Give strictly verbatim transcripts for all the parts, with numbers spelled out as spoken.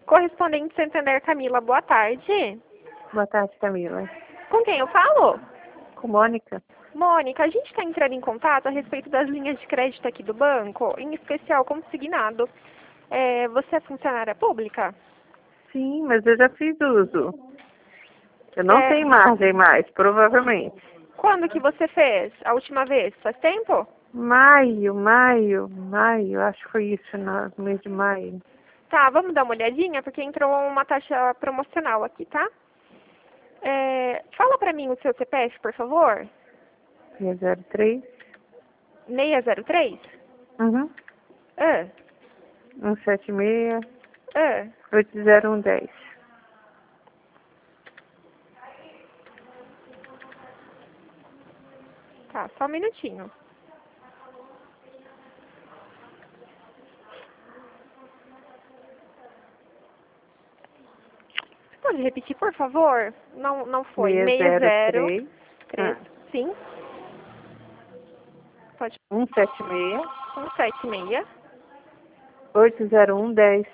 Correspondente Santander, Camila, boa tarde. Boa tarde, Camila. Com quem eu falo? Com Mônica. Mônica, a gente está entrando em contato a respeito das linhas de crédito aqui do banco, em especial consignado. É, você é funcionária pública? Sim, mas eu já fiz uso. Eu não É, tenho margem mais, provavelmente. Quando que você fez? A última vez? Faz tempo? Maio, maio, maio, acho que foi isso, no mês de maio. Tá, vamos dar uma olhadinha, porque entrou uma taxa promocional aqui, tá? É, fala pra mim o seu C P F, por favor. seis zero três. seiscentos e três? Uhum. Ah, um sete seis, ah. oito zero um dez. Tá, só um minutinho. Pode repetir, por favor? Não, não foi. seis seis zero zero três. três. Ah, Sim? Pode. um sete seis, um sete seis. oito zero um dez.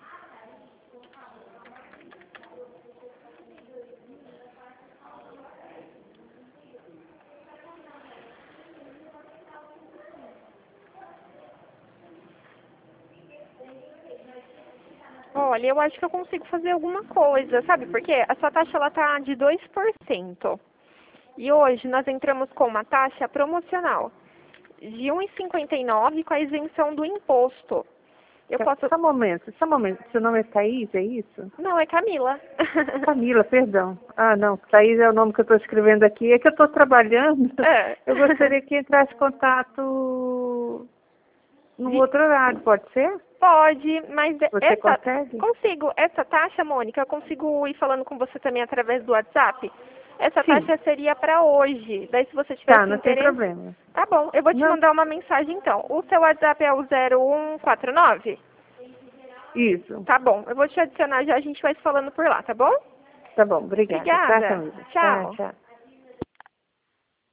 Olha, eu acho que eu consigo fazer alguma coisa, sabe por quê? A sua taxa ela tá de dois por cento. E hoje nós entramos com uma taxa promocional de um vírgula cinquenta e nove com a isenção do imposto. Eu posso... Só um momento, só um momento. Seu nome é Thaís, é isso? Não, é Camila. Camila, perdão. Ah, não, Thaís é o nome que eu estou escrevendo aqui. É que eu estou trabalhando. É. Eu gostaria que entrasse em contato num De- outro horário, pode ser? Pode, mas Você essa... consegue? Consigo. Essa taxa, Mônica, eu consigo ir falando com você também através do WhatsApp? Essa Sim. taxa seria para hoje. Daí, se você tivesse Tá, não tem interesse... problema. Tá bom, eu vou te Não, mandar uma mensagem então. O seu WhatsApp é o zero um quatro nove? isso. Tá bom, eu vou te adicionar já, a gente vai se falando por lá, tá bom? Tá bom, obrigada. Tá, Obrigada. Camila? Tá, Tchau. tchau.